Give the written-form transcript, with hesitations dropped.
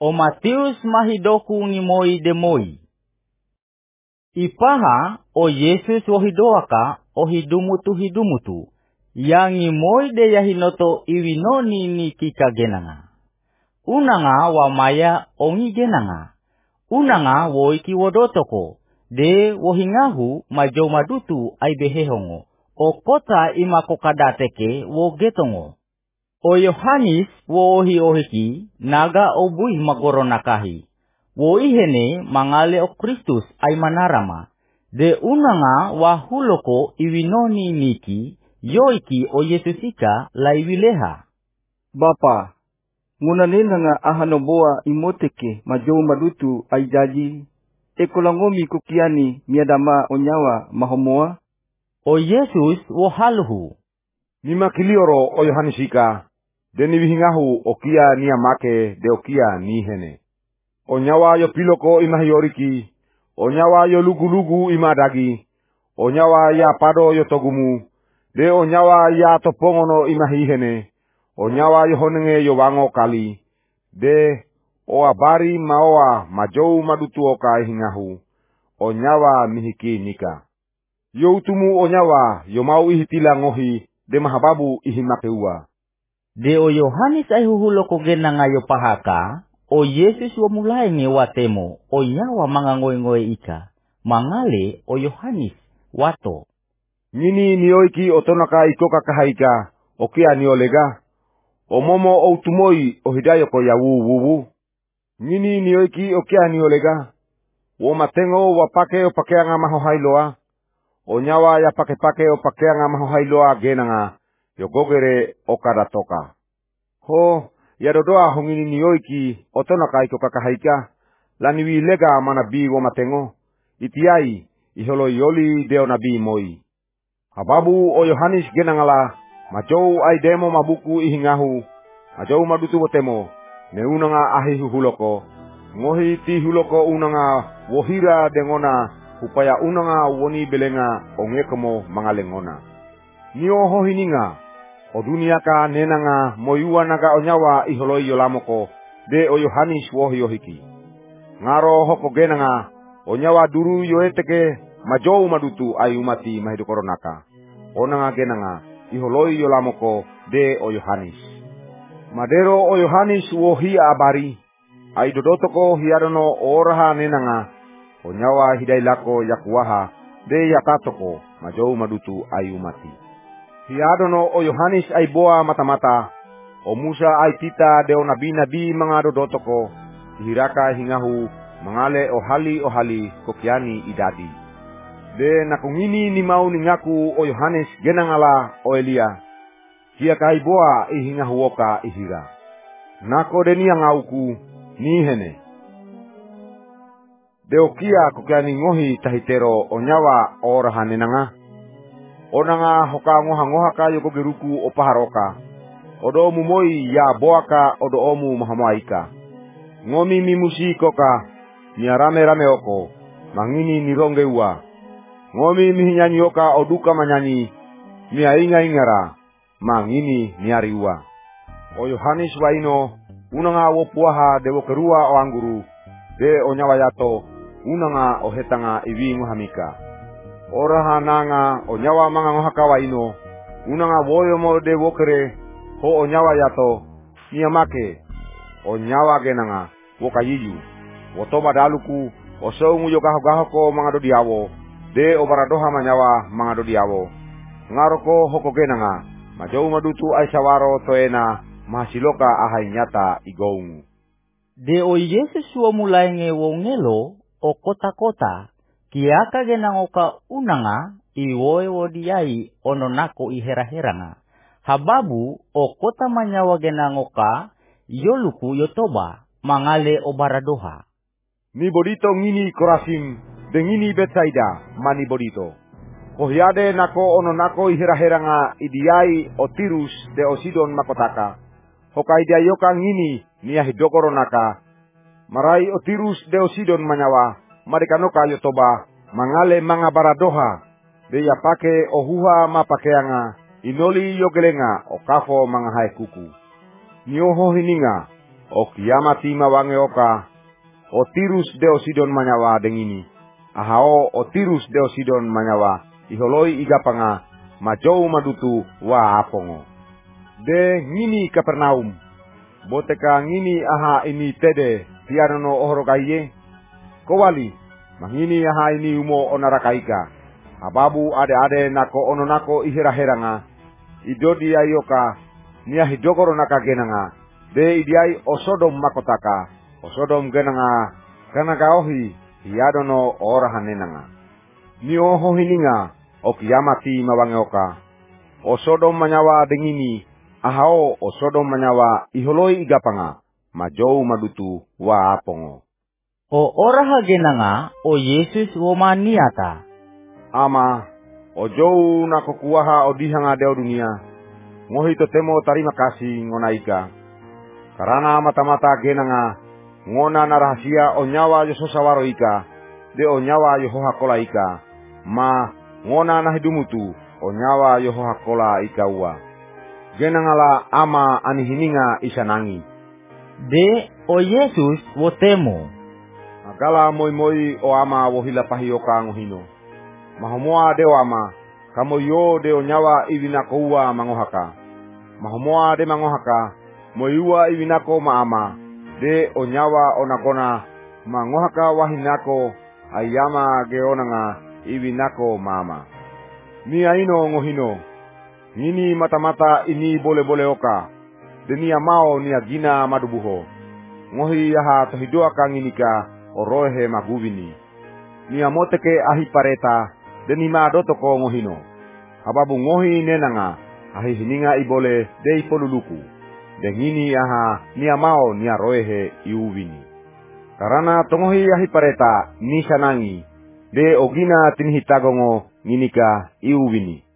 O Matius mahidoku ngimoi demoi. Ipaha o Yesus wohidoaka o hidumutu. Yang ngimoi de yahinoto iwinoni ni kikagenanga. Unanga wa maya ongi genanga. Unanga wo iki wodotoko. De wohingahu majo madutu ai behehongo. O kota imakokadateke wo getongo. O Yohanis wo ohiki naga obui magoronakahi. Wo ihene mangale o Kristus ay manarama. De unanga wa huloko iwinoni niki yoiki o Yesusika laiwileha. Bapa, ngunanin nga ahanoboa imoteke majou madutu ay jaji. Ekolangomi kukiani miadama onyawa mahomoa. O Yesus wo haluhu. Nima kilioro o Yohanisika. Deni wihingahu okia ni amake de okia ni hene. Onyawa yo piloko imahioriki. Onyawa yo lugu-lugu imadagi. Onyawa ya pado yo togumu. De onyawa ya topongono imahihene. Onyawa yo honenge yo wango kali. De o abari maoa majou madutu oka ihingahu. Onyawa mihiki nika. Yo utumu onyawa yo mau ihitila ngohi. De mahababu ihimakeua. De o Yohanis ay huhuloko genanga yo pahaka. O Yesus wa mulai ngewatemo. O nyawa mga ngoy ika. Mangale o Yohanis wato. Nini nioiki otonaka ikoka kahaika. Okia niolega. Omomo o utumoi o hidayoko ya wuwu. Nini nioiki okia niolega. Wo matengo wapake o pakeanga mahohailoa. O nyawa ya pake o pakeanga mahohailoa genanga. Yogogere okadatoka. Ho, ya dodoa hongini nioiki otonaka ikoka kahaika. Laniwi lega manabi wo matengo. Itiai iholo yoli deo nabi moi. Hababu o Yohanis genangala. Majou ay demo mabuku ihingahu. Majou madutu botemo. Ne unanga ahi huloko. Ngohi ti huloko unanga wohira dengona. Upaya unanga woni belenga ongekomo mangalengona. Nio hohininga. O dunia ka nenanga moyua naga onyawa iholoi yolamoko. De o Yohanis wohi yohiki. Ngaro hoko genanga. Onyawa duru yoeteke majou madutu ay umati mahidukoronaka. Onanga genanga. Iholoi yolamoko de o Yohanis. Madero o Yohanis wohi abari. Ay dodotoko hiadono oraha nenanga. Onyawa hidailako yakuaha de yatatoko majou madutu ay umati. Hiadono o Yohanis ay boa mata-mata. O Musa ay tita de o nabi-nabi mga dodotoko. Hiraka hingahu mangale o hali kokiani idadi. De nakungini ni mau ningaku o Yohanes genangala o Elia. Kia kai boa ihingahu oka ihira. Nako deni ang auku ni hene. De okia kokiani ngohi tahitero o nyawa o rahanenanga. Onanga hoka ngoha ka yoko geruku o paharoka. Odo mumoi ya boaka odo omu mahamoaika. Ngomi mimusi koka ni rame oko. Mangini ni rongeua. Ngomi mihinyanyi oka oduka manyanyi. Ni inga-ingara. Mangini ni ariua. O Yohanis waino. Unanga wopuaha dewo kerua o angguru. De o nyawayato. Unanga o hetanga iwi nguhamika. Oraha nanga o nyawa mga ngohaka waino. Unanga woyomo de wokere. Ho o nyawa yato. Niamake. O nyawa genanga. Wokayiyu. Wotoba daluku. O saungu yokaho-gahoko mga dodiawo. De o baradoha manyawa mga dodiawo. Ngaroko hoko genanga. Majou madutu ay sawaro toena. Mahasiloka ahay nyata igoungu. De o Yesus wa mulai ngewongelo o kota-kota. Kiaka genangoka unanga iwoe wodiai ononako ihera-heranga. Hababu o kota manyawa genangoka yoluku yotoba mangale o baradoha. Ni bodito ngini Korasim dengini Betsaida mani bodito. Kohiade nako ononako ihera-heranga idiai o Tirus de o Sidon makotaka. Hokai dia yoka ngini niya hidokoronaka. Marai o Tirus de o Sidon manyawa. Marikanoka yotoba mangale mga baradoha. De yapake o huha mapakeanga. Inoli yogelenga o kafo mga haikuku. Nioho hininga. O kiamati mawange oka, o Tirus deo Sidon manyawa dengini. Ahao o Tirus deo Sidon manyawa, iholoi igapanga, majou madutu wa apongo. De ngini Kapernaum, boteka ngini aha ini tede, tianono ohorokaiye. Kowali, mangini aha ini umo onarakaika. Ababu ade-ade nako ono nako ihera-heranga, idodi ayoka, nia hidokoro naka genanga, de idiai o Sodom makotaka, o Sodom genanga, kanaka ohi, hiadono orahanenanga. Ni oho hininga, o kiamati mawange oka, o Sodom manyawa dengini, ahao o Sodom manyawa iholoi igapanga, majou madutu wa apongo. O oraha genanga, o Yesus wo maniata. Ama, o jou nako kuaha o dihanga deo dunia, ngohi totemo tarima kasih ngonaika. Karana mata-mata genanga, ngona na rahasia o nyawa yososawaro ika, de o nyawa yohoha kola ika, ma ngona na hidumutu o nyawa yohoha kola ika ua. Genanga la ama anihininga isanangi. De o Yesus wo temo. Agala moi o ama wohila pahioka ngohino. Mahomoa de ama, kamo yo de o nyawa iwinako ua mangohaka. Mahomoa de mangohaka, moiua iwinako maama, de o nyawa onakona, mangohaka wahinako, ayama geonanga iwinako mama. Ni aino ngohino, nini mata-mata ini bole-bole oka, denia mao nia gina madubuho. Ngohi yaha tohidoa kanginika, orohe magubini. Nia moteke ahi pareta, deni maadotoko ngohino. Hababu ngohi nenanga, ahi hininga ibole dei poluluku. Dengini aha nia mao nia roehe iuwini. Karana tongohi ahi pareta ni sanangi, de ogina tinhitagongo nginika iuwini.